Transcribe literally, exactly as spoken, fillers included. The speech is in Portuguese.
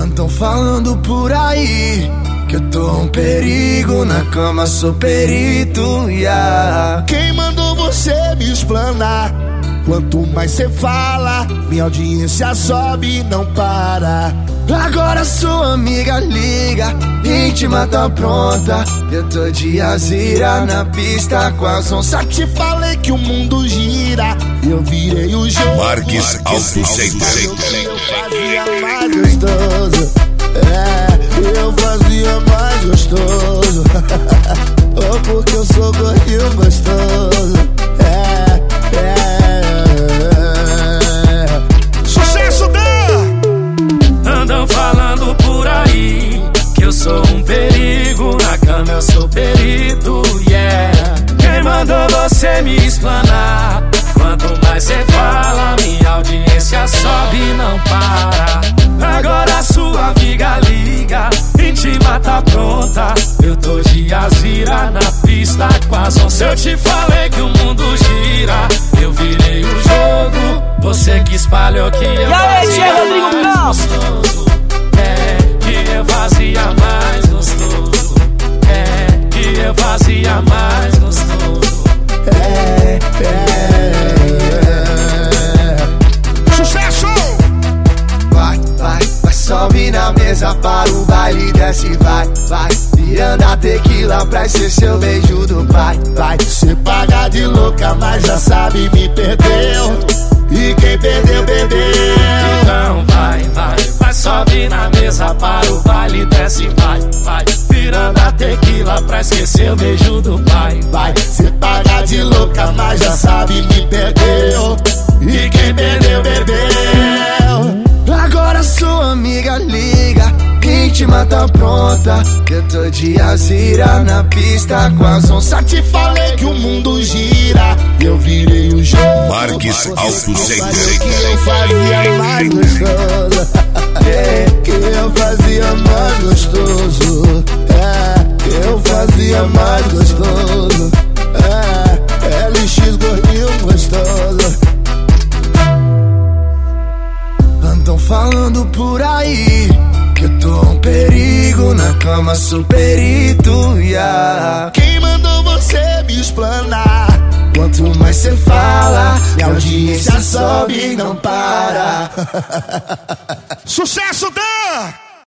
Andam falando por aí que eu tô um perigo, na cama sou perito, yeah. Quem mandou você me explanar? Quanto mais cê fala, minha audiência sobe e não para. Agora sua amiga liga, íntima tá pronta. Eu tô de Azira na pista com as onças. Te falei que o mundo gira, eu virei o jogo. Marques Auto Center. Eu fazia mais gostoso, é, eu fazia mais gostoso. Oh, porque eu sou gordinho gostoso, é, é. Sucesso Dan! Andam falando por aí que eu sou um perigo, na cama eu sou perito, yeah. Quem mandou você me explanar? Quanto mais cê fala, minha audiência sobe e não para. Agora sua amiga liga, íntima tá pronta. Eu tô de Azira na pista com as onças. Eu te falei que o mundo gira, eu virei o jogo. Você que espalhou que eu fazia mais gostoso, é, que eu fazia mais gostoso, é, que eu fazia mais gostoso, é, é. Sucesso! Vai, vai, vai, sobe na mesa para o baile, desce, vai, vai. Virando a tequila pra ser seu beijo do pai, vai. Cê paga de louca, mas já sabe me perdeu. E quem perdeu, perdeu. Então vai, vai, vai, sobe na mesa para o baile, desce, vai, vai. Virando a tequila pra esquecer o beijo do pai, vai. Cê paga de louca, mas já sabe me perdeu. E quem perdeu, perdeu. Agora sua amiga liga, íntima tá pronta. Eu tô de Azira na pista com as onças. Te falei que o mundo gira, eu virei o jogo. Marques Auto Center. Que eu fazia mais gostoso, é, que eu fazia mais gostoso, é, que eu fazia mais gostoso, é, L X gordinho gostoso. Andam falando por aí que eu tô um perigo, na cama sou perito, yeah. Quem mandou você me explanar? Quanto mais cê fala, minha audiência sobe e não para. Sucesso Dan!